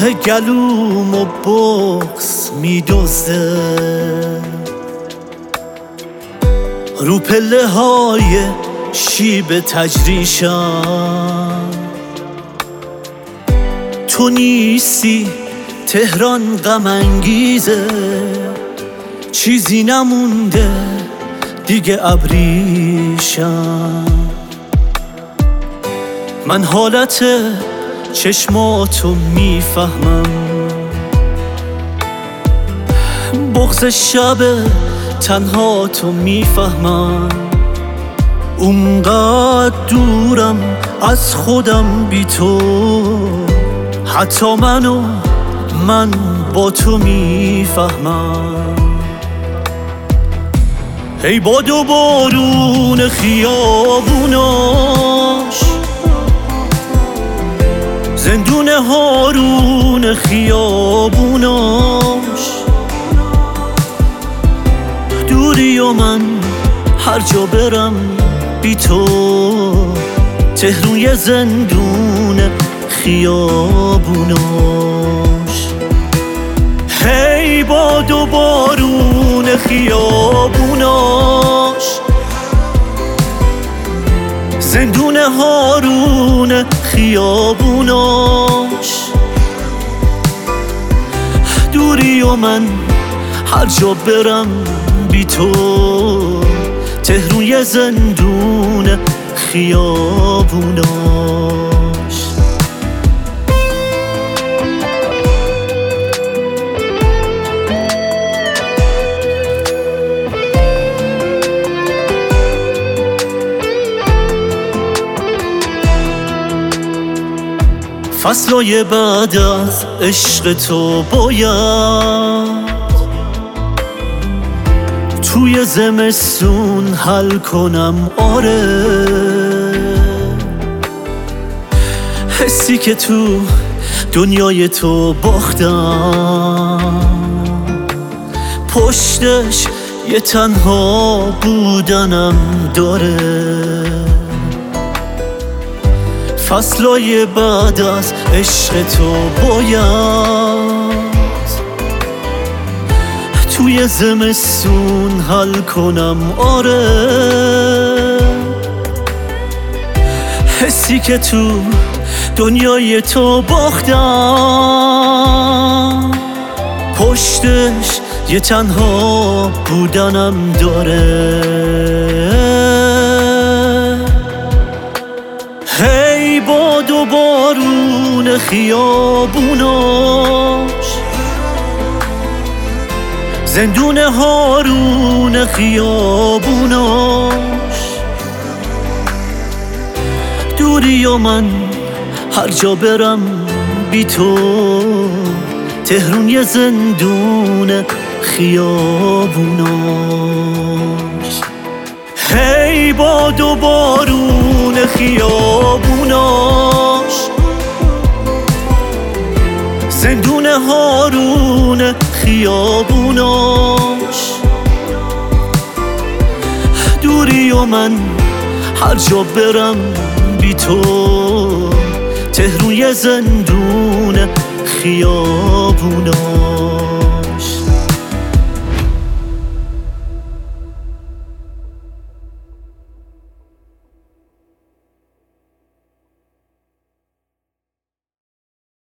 آه گلوم و بغض میدزده، رو پله های شیب تجریشم. تو نیستی تهران غم انگیزه، چیزی نمونده دیگه ابریشم. من حالت چشماتو میفهمم، بغض شب تنها تو میفهمم. اونقدر دورم از خودم بی تو، حتی من با تو میفهمم. ای باد و بارون خیابوناش، زندون هارون خیابوناش، دوری و من هر جا برم بی تو، تهرون یه زندون خیابوناش. هی باد و بارون خیابوناش، زندون هارون خیابوناش، دوری و من هر جا برم بی تو، تهرون یه زندون خیابوناش. فصلای بعد از عشق تو باید توی زمستون حل کنم. آره، حسی که تو دنیای تو باختم، پشتش یه تنها بودنم داره. فصلای بعد از عشق تو باید توی زمستون حل کنم. آره، حسی که تو دنیای تو باختم، پشتش یه تنها بودنم داره. هی باد و بارون خیابوناش، زندون هارون خیابوناش، دوری و من هر جا برم بی تو، تهرون یه زندون خیابوناش. هی باد و بارون خیابوناش، زندون هارون خیابوناش، دوری و من هر جا برم بی تو، تهرون یه زندون خیابوناش.